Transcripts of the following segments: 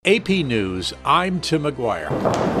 AP News, I'm Tim McGuire.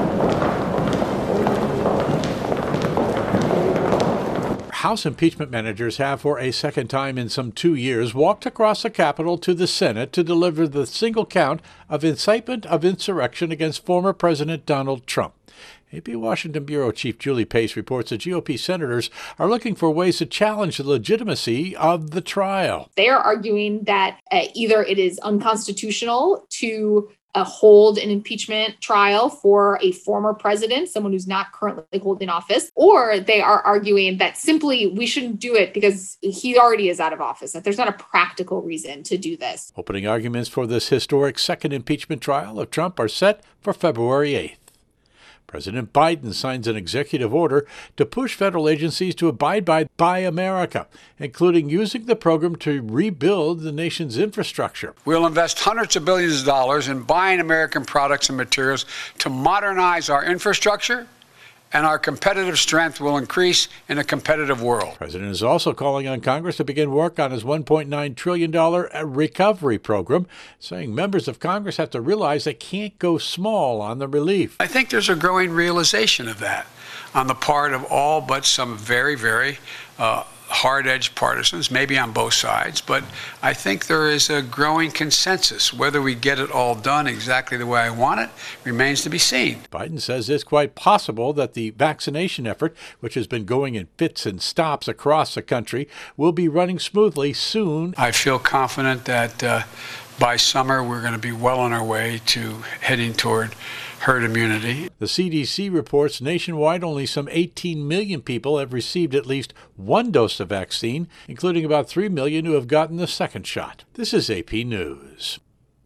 House impeachment managers have, for a second time in some 2 years, walked across the Capitol to the Senate to deliver the single count of incitement of insurrection against former President Donald Trump. AP Washington Bureau Chief Julie Pace reports that GOP senators are looking for ways to challenge the legitimacy of the trial. They are arguing that either it is unconstitutional to hold an impeachment trial for a former president, someone who's not currently holding office, or they are arguing that simply we shouldn't do it because he already is out of office, that there's not a practical reason to do this. Opening arguments for this historic second impeachment trial of Trump are set for February 8th. President Biden signs an executive order to push federal agencies to abide by Buy America, including using the program to rebuild the nation's infrastructure. We'll invest hundreds of billions of dollars in buying American products and materials to modernize our infrastructure, and our competitive strength will increase in a competitive world. The president is also calling on Congress to begin work on his $1.9 trillion recovery program, saying members of Congress have to realize they can't go small on the relief. I think there's a growing realization of that on the part of all but some very, very hard-edged partisans, maybe on both sides, but I think there is a growing consensus. Whether we get it all done exactly the way I want it remains to be seen. Biden says it's quite possible that the vaccination effort, which has been going in fits and stops across the country, will be running smoothly soon. I feel confident that by summer we're going to be well on our way to heading toward herd immunity. The CDC reports nationwide only some 18 million people have received at least one dose of vaccine, including about 3 million who have gotten the second shot. This is AP News.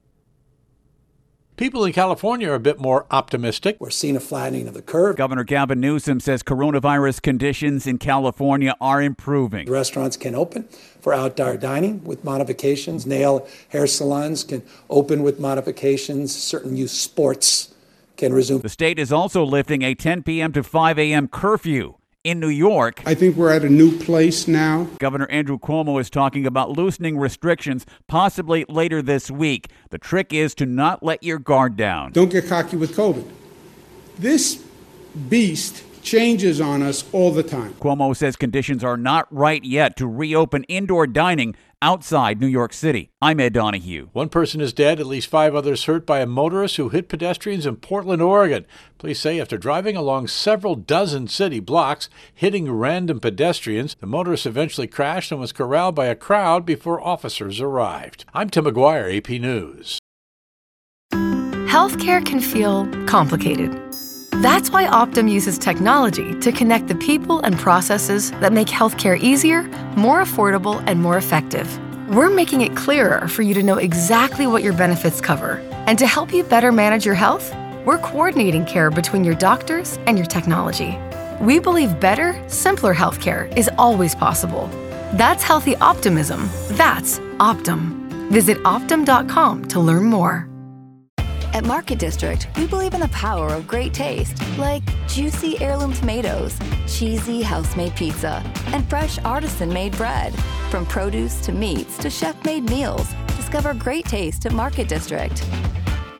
People in California are a bit more optimistic. We're seeing a flattening of the curve. Governor Gavin Newsom says coronavirus conditions in California are improving. Restaurants can open for outdoor dining with modifications. Nail hair salons can open with modifications. Certain youth sports can resume. The state is also lifting a 10 p.m. to 5 a.m. curfew in New York. I think we're at a new place now. Governor Andrew Cuomo is talking about loosening restrictions possibly later this week. The trick is to not let your guard down. Don't get cocky with COVID. This beast changes on us all the time. Cuomo says conditions are not right yet to reopen indoor dining outside New York City. I'm Ed Donahue. One person is dead, at least 5 others hurt by a motorist who hit pedestrians in Portland, Oregon. Police say after driving along several dozen city blocks, hitting random pedestrians, the motorist eventually crashed and was corralled by a crowd before officers arrived. I'm Tim McGuire, AP News. Healthcare can feel complicated. That's why Optum uses technology to connect the people and processes that make healthcare easier, more affordable, and more effective. We're making it clearer for you to know exactly what your benefits cover. And to help you better manage your health, we're coordinating care between your doctors and your technology. We believe better, simpler healthcare is always possible. That's healthy optimism. That's Optum. Visit Optum.com to learn more. At Market District, we believe in the power of great taste, like juicy heirloom tomatoes, cheesy house-made pizza, and fresh artisan-made bread. From produce to meats to chef-made meals, discover great taste at Market District.